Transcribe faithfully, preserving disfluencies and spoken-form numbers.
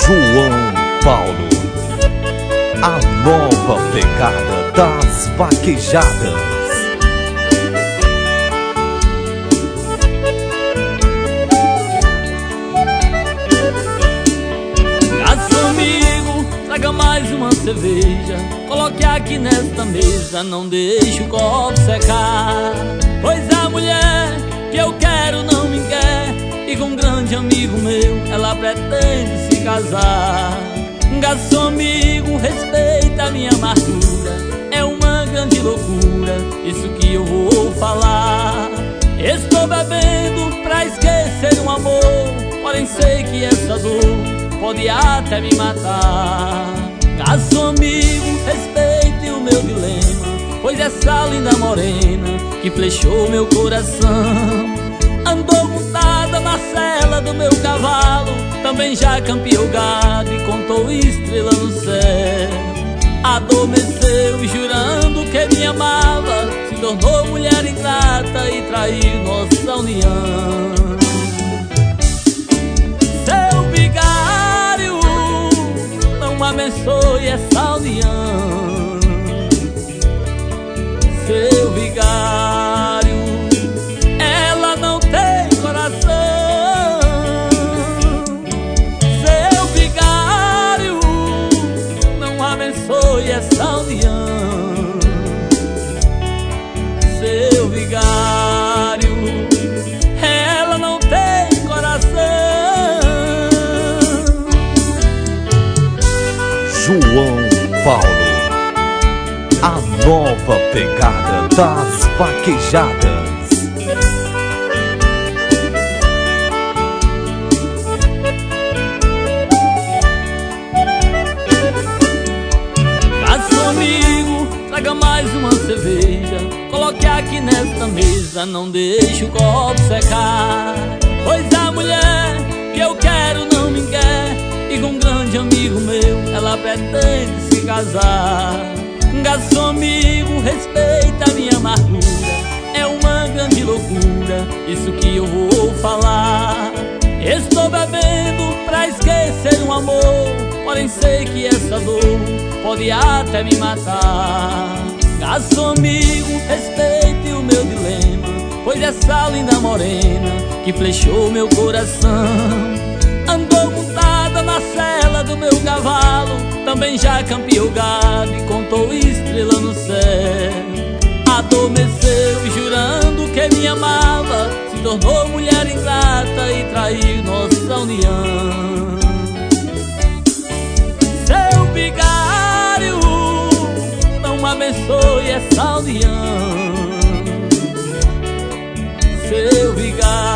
João Paulo, a nova pegada das vaquejadas. Garçom amigo, traga mais uma cerveja, coloque aqui nesta mesa, não deixe o copo secar. Pois a mulher que eu quero não me quer, e com um grande amigo meu ela pretende se casar. Garçom amigo, respeita a minha amargura, é uma grande loucura isso que eu vou falar. Estou bebendo pra esquecer um amor, porém sei que essa dor pode até me matar. Garçom amigo, respeite o meu dilema, pois essa linda morena que flechou meu coração andou montada na sela do meu cavalo, também já campeou gado e contou estrela no céu. Adormeceu jurando que me amava, se tornou mulher ingrata e traiu nossa união. Seu vigário, não abençoe essa união. Seu vigário, ela não tem coração. Seu vigário, não abençoe essa união. Seu vigário, ela não tem coração. João Paulo, a nova pegada das vaquejadas. Garçom amigo, traga mais uma cerveja, coloque aqui nesta mesa, não deixe o copo secar. Pois a mulher que eu quero não me quer, e com um grande amigo meu ela pretende se casar. Garçom amigo, respeita a minha amargura, é uma grande loucura isso que eu vou falar. Estou bebendo pra esquecer um amor, porém sei que essa dor pode até me matar. Garçom amigo, respeite o meu dilema, pois essa linda morena que flechou meu coração andou montada na sela do meu cavalo, também já campeou gado e contou estrela no céu. Adormeceu jurando que me amava, se tornou mulher ingrata e traiu nossa união. Seu vigário, não abençoe essa união. Seu vigário,